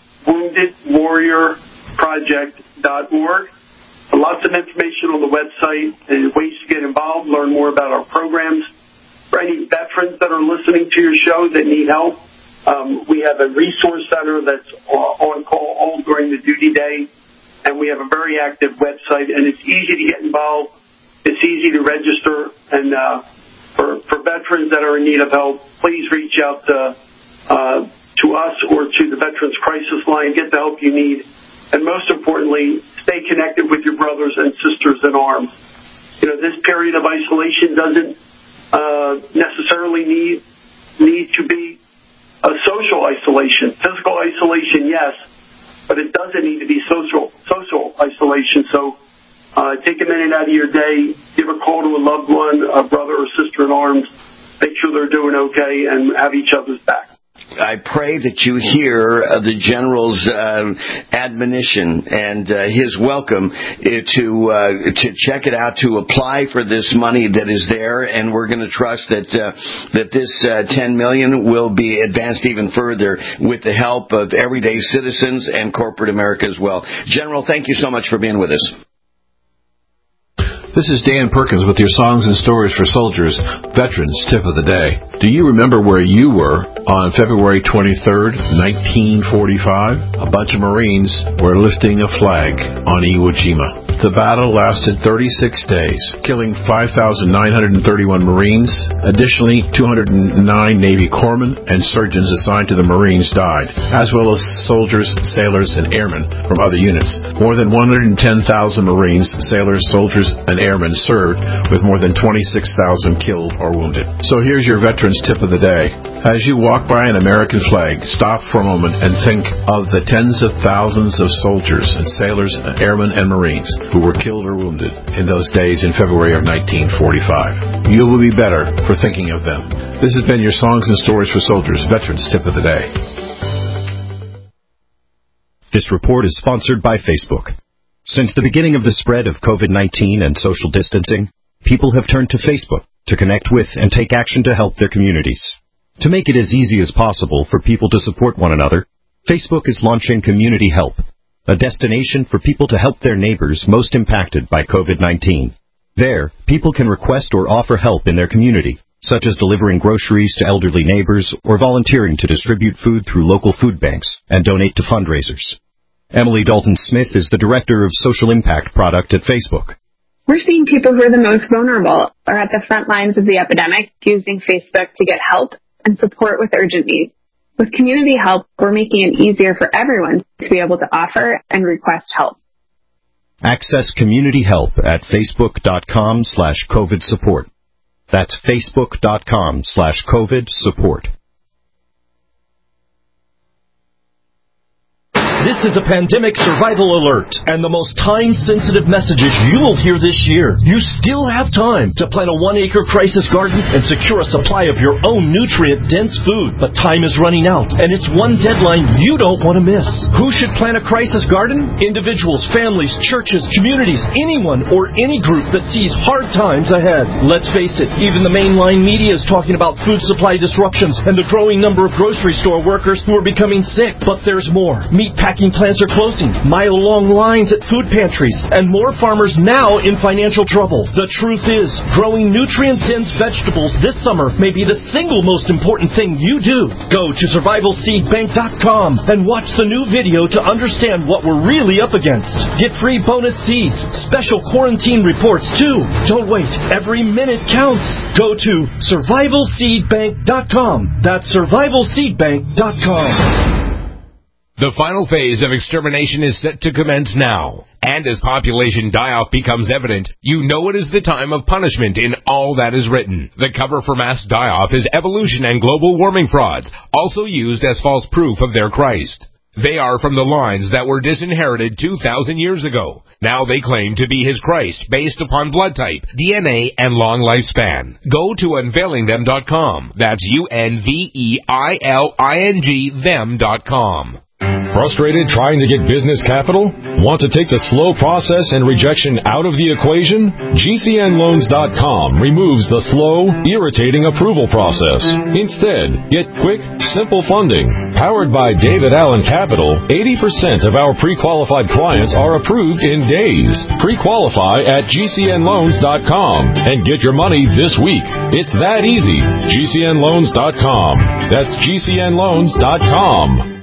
woundedwarriorproject.org. Lots of information on the website and ways to get involved, learn more about our programs. For any veterans that are listening to your show that need help, we have a resource center that's on call all during the duty day, and we have a very active website, and it's easy to get involved. It's easy to register, and for veterans that are in need of help, please reach out to us or to the Veterans Crisis Line. Get the help you need, and most importantly, stay connected with your brothers and sisters in arms. This period of isolation doesn't necessarily need to be a social isolation. Physical isolation, yes, but it doesn't need to be social isolation. So take a minute out of your day, give a call to a loved one, a brother or sister in arms, make sure they're doing okay, and have each other's back. I pray that you hear the General's admonition and his welcome to check it out, to apply for this money that is there, and we're going to trust that this $10 million will be advanced even further with the help of everyday citizens and corporate America as well. General, thank you so much for being with us. This is Dan Perkins with your Songs and Stories for Soldiers, Veterans Tip of the Day. Do you remember where you were on February 23rd, 1945? A bunch of Marines were lifting a flag on Iwo Jima. The battle lasted 36 days, killing 5,931 Marines. Additionally, 209 Navy corpsmen and surgeons assigned to the Marines died, as well as soldiers, sailors, and airmen from other units. More than 110,000 Marines, sailors, soldiers, and airmen served, with more than 26,000 killed or wounded. So here's your Veterans Tip of the Day. As you walk by an American flag, stop for a moment and think of the tens of thousands of soldiers and sailors, and airmen, and Marines who were killed or wounded in those days in February of 1945. You will be better for thinking of them. This has been your Songs and Stories for Soldiers, Veterans Tip of the Day. This report is sponsored by Facebook. Since the beginning of the spread of COVID-19 and social distancing, people have turned to Facebook to connect with and take action to help their communities. To make it as easy as possible for people to support one another, Facebook is launching Community Help, a destination for people to help their neighbors most impacted by COVID-19. There, people can request or offer help in their community, such as delivering groceries to elderly neighbors or volunteering to distribute food through local food banks and donate to fundraisers. Emily Dalton-Smith is the Director of Social Impact Product at Facebook. We're seeing people who are the most vulnerable or at the front lines of the epidemic using Facebook to get help and support with urgent needs. With community help, we're making it easier for everyone to be able to offer and request help. Access community help at facebook.com/COVID support. That's facebook.com/COVID support. This is a pandemic survival alert, and the most time-sensitive messages you will hear this year. You still have time to plant a 1-acre crisis garden and secure a supply of your own nutrient-dense food. But time is running out, and it's one deadline you don't want to miss. Who should plant a crisis garden? Individuals, families, churches, communities, anyone or any group that sees hard times ahead. Let's face it, even the mainline media is talking about food supply disruptions and the growing number of grocery store workers who are becoming sick. But there's more. Meatpacking plants are closing, mile-long lines at food pantries, and more farmers now in financial trouble. The truth is, growing nutrient-dense vegetables this summer may be the single most important thing you do. Go to survivalseedbank.com and watch the new video to understand what we're really up against. Get free bonus seeds, special quarantine reports too. Don't wait. Every minute counts. Go to survivalseedbank.com. That's survivalseedbank.com. The final phase of extermination is set to commence now. And as population die-off becomes evident, you know it is the time of punishment in all that is written. The cover for mass die-off is evolution and global warming frauds, also used as false proof of their Christ. They are from the lines that were disinherited 2,000 years ago. Now they claim to be his Christ based upon blood type, DNA, and long lifespan. Go to unveilingthem.com. That's UNVEILING them.com. Frustrated trying to get business capital? Want to take the slow process and rejection out of the equation? GCNloans.com removes the slow, irritating approval process. Instead, get quick, simple funding. Powered by David Allen Capital, 80% of our pre-qualified clients are approved in days. Pre-qualify at GCNloans.com and get your money this week. It's that easy. GCNloans.com. That's GCNloans.com.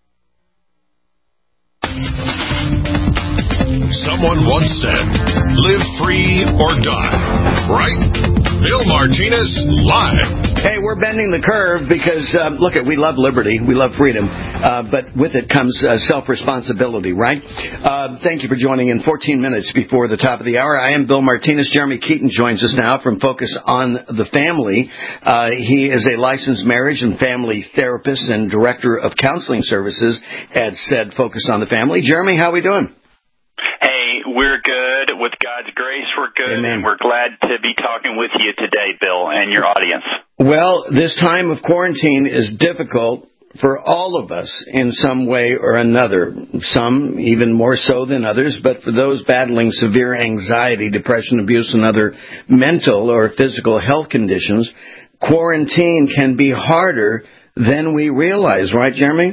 Someone once said, live free or die, right? Bill Martinez, live. Hey, we're bending the curve because, look, we love liberty, we love freedom, but with it comes self-responsibility, right? Thank you for joining in 14 minutes before the top of the hour. I am Bill Martinez. Jeremy Keaton joins us now from Focus on the Family. He is a licensed marriage and family therapist and director of counseling services at said Focus on the Family. Jeremy, how are we doing? Hey, we're good. With God's grace, we're good. Amen. And we're glad to be talking with you today, Bill, and your audience. Well, this time of quarantine is difficult for all of us in some way or another. Some even more so than others, but for those battling severe anxiety, depression, abuse, and other mental or physical health conditions, quarantine can be harder than we realize, right, Jeremy?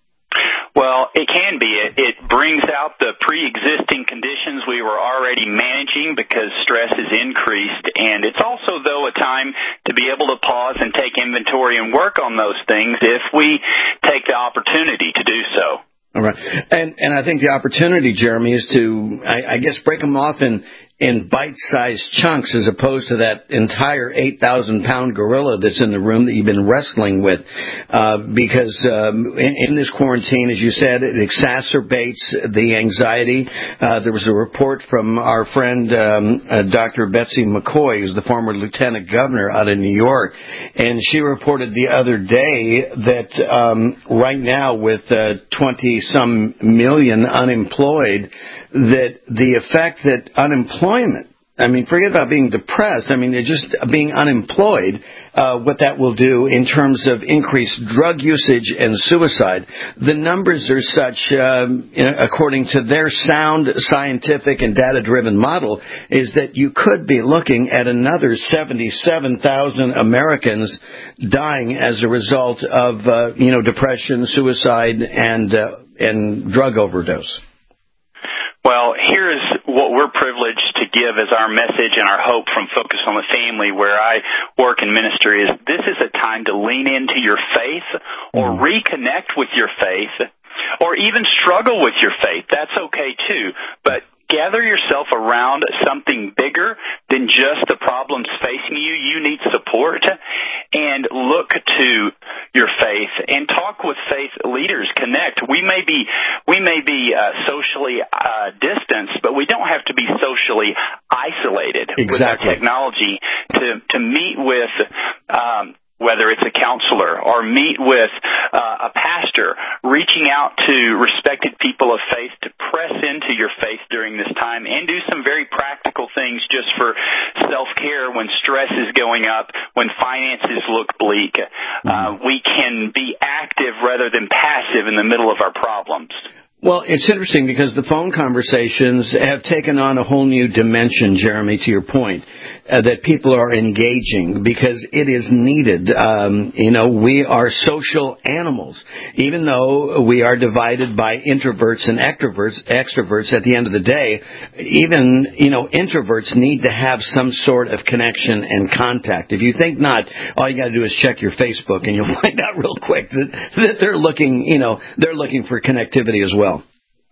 Well, it can be. It brings out the pre-existing conditions we were already managing because stress is increased. And it's also, though, a time to be able to pause and take inventory and work on those things if we take the opportunity to do so. All right. And I think the opportunity, Jeremy, is to, I guess, break them off in bite-sized chunks as opposed to that entire 8,000-pound gorilla that's in the room that you've been wrestling with. Because in this quarantine, as you said, it exacerbates the anxiety. There was a report from our friend Dr. Betsy McCoy, who's the former lieutenant governor out of New York, and she reported the other day that right now with 20-some million unemployed, that the effect that unemployment, I mean, forget about being depressed, I mean, just being unemployed, what that will do in terms of increased drug usage and suicide. The numbers are such, according to their sound scientific and data-driven model, is that you could be looking at another 77,000 Americans dying as a result of, depression, suicide, and drug overdose. Well, here's what we're privileged to give give as our message and our hope from Focus on the Family, where I work in ministry, is this is a time to lean into your faith or reconnect with your faith or even struggle with your faith. That's okay too. But gather yourself around something bigger than just the problems facing you. You need support, and look to your faith and talk with faith leaders. Connect. We may be socially distanced, but we don't have to be socially isolated with our technology to meet with whether it's a counselor or meet with a pastor, reaching out to respected people of faith to press into your faith during this time and do some very practical things just for self-care when stress is going up, when finances look bleak. We can be active rather than passive in the middle of our problems. Well, it's interesting because the phone conversations have taken on a whole new dimension, Jeremy, to your point, that people are engaging because it is needed. We are social animals. Even though we are divided by introverts and extroverts at the end of the day, even, introverts need to have some sort of connection and contact. If you think not, all you got to do is check your Facebook and you'll find out real quick that they're looking for connectivity as well.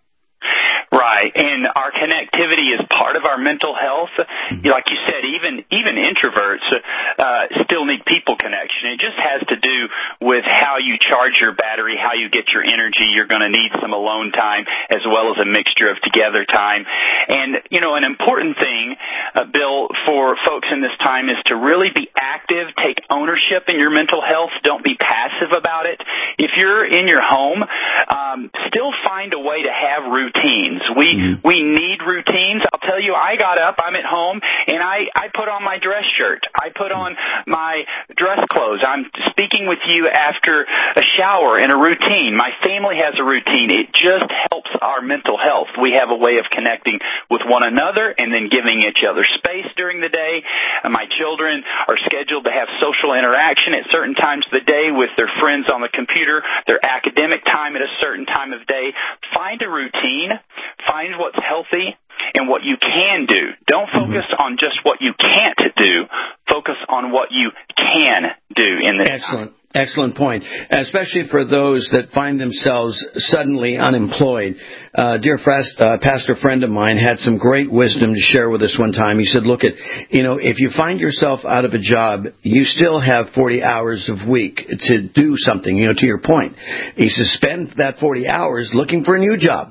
Right, and our connectivity is part of our mental health. Like you said, even introverts still need people connection. It just has to do with how you charge your battery, how you get your energy. You're going to need some alone time as well as a mixture of together time. And, an important thing, Bill, for folks in this time is to really be active, take ownership in your mental health. Don't be passive about it. If you're in your home, still find a way to have routines. We need routines. I'll tell you, I got up, I'm at home, and I put on my dress shirt. I put on my dress clothes. I'm speaking with you after a shower in a routine. My family has a routine. It just helps our mental health. We have a way of connecting with one another and then giving each other space during the day. My children are scheduled to have social interaction at certain times of the day with their friends on the computer, their academic time at a certain time of day. Find a routine. Find what's healthy and what you can do. Don't focus on just what you can't do. Focus on what you can do in this time. Excellent point, especially for those that find themselves suddenly unemployed. Dear pastor friend of mine had some great wisdom to share with us one time. He said, look, if you find yourself out of a job, you still have 40 hours a week to do something, to your point. He says, spend that 40 hours looking for a new job.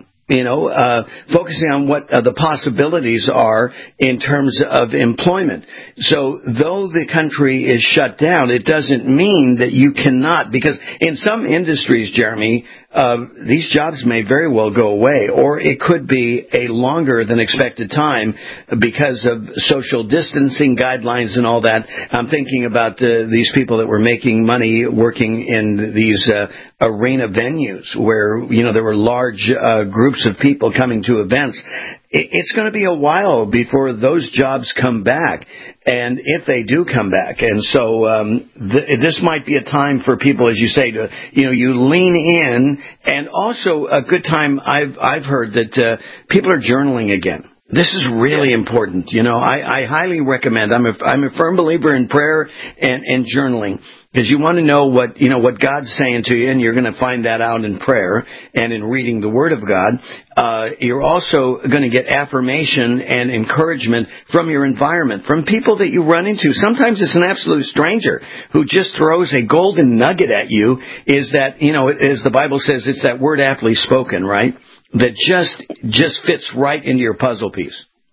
Focusing on what the possibilities are in terms of employment. So though the country is shut down, it doesn't mean that you cannot, because in some industries, Jeremy, these jobs may very well go away, or it could be a longer than expected time because of social distancing guidelines and all that. I'm thinking about these people that were making money working in these arena venues where, there were large groups of people coming to events. It's going to be a while before those jobs come back, and if they do come back. And so this might be a time for people, as you say, to you lean in, and also a good time. I've heard that people are journaling again. This is really important. I highly recommend. I'm a firm believer in prayer and journaling, because you want to know what God's saying to you, and you're going to find that out in prayer and in reading the Word of God. You're also going to get affirmation and encouragement from your environment, from people that you run into. Sometimes it's an absolute stranger who just throws a golden nugget at you. Is that, as the Bible says, it's that word aptly spoken, right? That just fits right into your puzzle piece.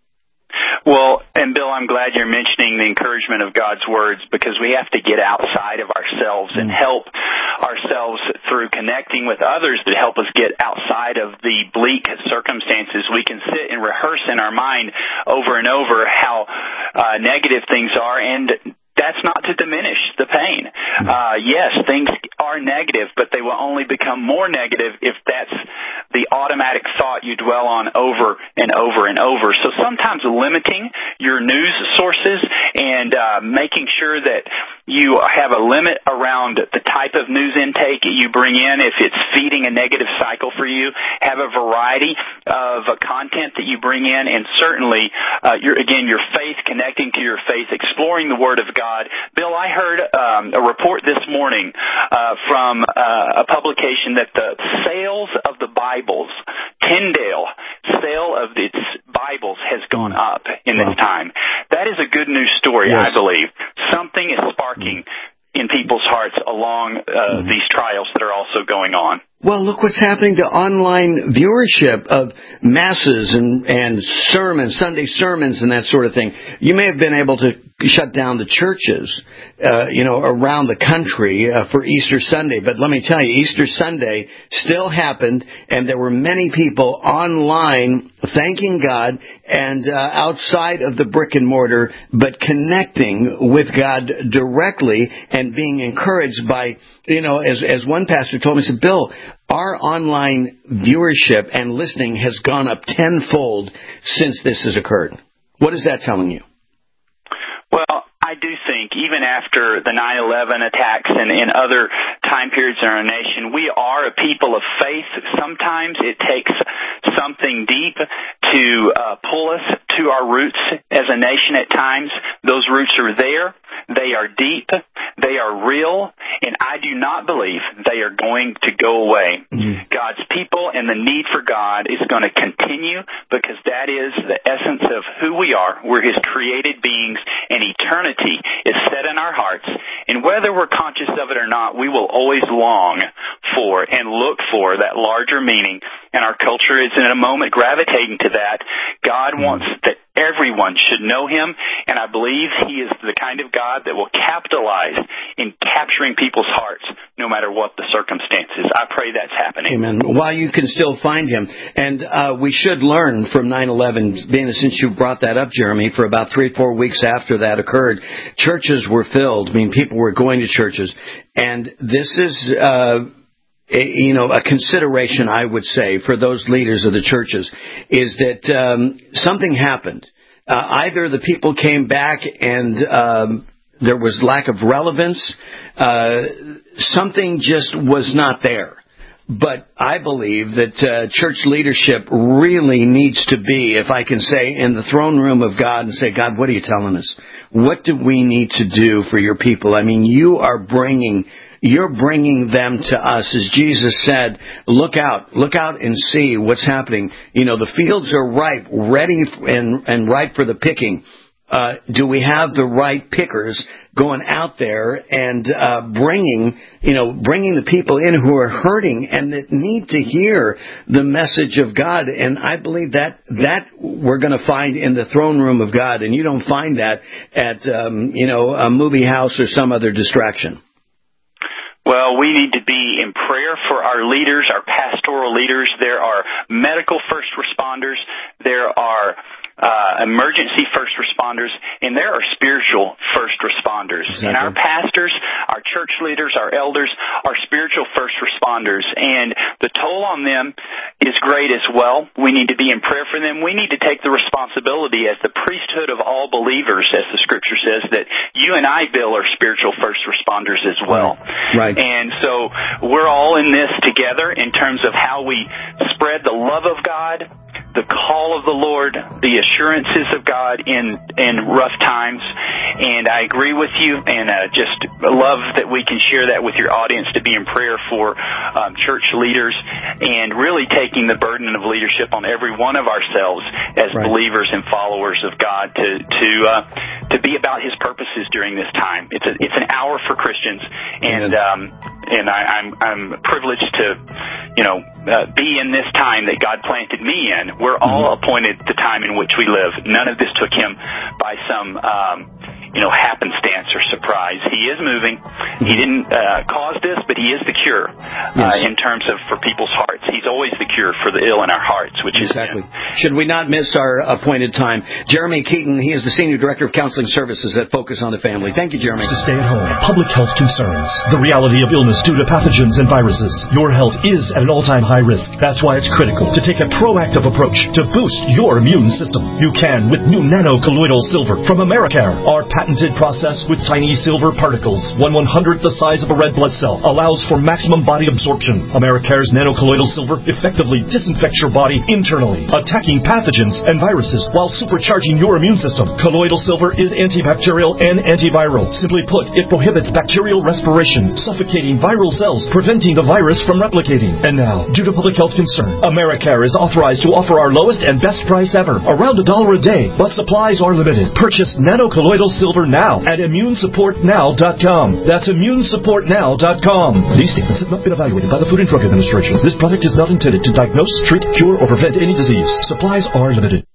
Well, and Bill, I'm glad you're mentioning the encouragement of God's words, because we have to get outside of ourselves and help ourselves through connecting with others to help us get outside of the bleak circumstances. We can sit and rehearse in our mind over and over how negative things are, and that's not to diminish the pain. Yes, things are negative, but they will only become more negative if that's the automatic thought you dwell on over and over and over. So sometimes limiting your news sources and making sure that You have a limit around the type of news intake you bring in. If it's feeding a negative cycle for you, have a variety of content that you bring in, and certainly, your faith, connecting to your faith, exploring the Word of God. Bill, I heard a report this morning from a publication that the sales of the Bibles, Tyndale sale of its Bibles has gone up in this time. That is a good news story, I believe. Something is sparking in people's hearts along these trials that are also going on. Well, look what's happening to online viewership of masses and sermons, Sunday sermons and that sort of thing. You may have been able to shut down the churches, around the country for Easter Sunday. But let me tell you, Easter Sunday still happened, and there were many people online thanking God and outside of the brick and mortar, but connecting with God directly and being encouraged by, as one pastor told me, he said, Bill, our online viewership and listening has gone up tenfold since this has occurred. What is that telling you? Well, I do think even after the 9/11 attacks and in other time periods in our nation, we are a people of faith. Sometimes it takes something deep to pull us to our roots as a nation at times. Those roots are there. They are deep. They are real. And I do not believe they are going to go away. Mm-hmm. God's people and the need for God is going to continue because that is the essence of who we are. We're His created beings, and eternity is set in our hearts. And whether we're conscious of it or not, we will always long for and look for that larger meaning. And our culture is in a moment gravitating to that. God wants that everyone should know Him, and I believe He is the kind of God that will capitalize in capturing people's hearts no matter what the circumstances. I pray that's happening. Amen. While you can still find Him. And we should learn from 9/11, being since you brought that up, Jeremy, for about 3 or 4 weeks after that occurred, churches were filled. People were going to churches. And this is a consideration, I would say, for those leaders of the churches, is that something happened. Either the people came back and there was lack of relevance. Something just was not there. But I believe that church leadership really needs to be, if I can say, in the throne room of God and say, God, what are you telling us? What do we need to do for your people? I mean, you're bringing them to us. As Jesus said, look out and see what's happening. The fields are ripe, ready and ripe for the picking. Do we have the right pickers going out there and bringing the people in who are hurting and that need to hear the message of God? And I believe that we're going to find in the throne room of God, and you don't find that at a movie house or some other distraction. Well, we need to be in prayer for our leaders, our pastoral leaders. There are medical first responders. There are emergency first responders, and there are spiritual first responders. Exactly. And our pastors, our church leaders, our elders are spiritual first responders, and the toll on them is great as well. We need to be in prayer for them. We need to take the responsibility as the priesthood of all believers, as the Scripture says, that you and I, Bill, are spiritual first responders as well. Right. And so we're all in this together in terms of how we spread the love of God, the call of the Lord, the assurances of God in rough times. And I agree with you, and just love that we can share that with your audience, to be in prayer for church leaders and really taking the burden of leadership on every one of ourselves as believers and followers of God to be about His purposes during this time. It's an hour for Christians, and I'm privileged to be in this time that God planted me in. We're all appointed the time in which we live. None of this took Him by some happenstance or surprise. He is moving. He didn't cause this, but He is the cure in terms of for people's hearts. He's always the cure for the ill in our hearts, which is Him. Should we not miss our appointed time? Jeremy Keaton, he is the Senior Director of Counseling Services at Focus on the Family. Thank you, Jeremy. To stay at home, public health concerns, the reality of illness due to pathogens and viruses. Your health is at an all-time high risk. That's why it's critical to take a proactive approach to boost your immune system. You can with new nano colloidal silver from Americare. Our patented process with tiny silver particles, 1/100th the size of a red blood cell, allows for maximum body absorption. Americare's nanocolloidal silver effectively disinfects your body internally, attacking pathogens and viruses while supercharging your immune system. Colloidal silver is antibacterial and antiviral. Simply put, it prohibits bacterial respiration, suffocating viral cells, preventing the virus from replicating. And now, due to public health concern, Americare is authorized to offer our lowest and best price ever, around $1 a day, but supplies are limited. Purchase nanocolloidal silver now at immunesupportnow.com. That's immunesupportnow.com. These statements have not been evaluated by the Food and Drug Administration. This product is not intended to diagnose, treat, cure, or prevent any disease. Supplies are limited.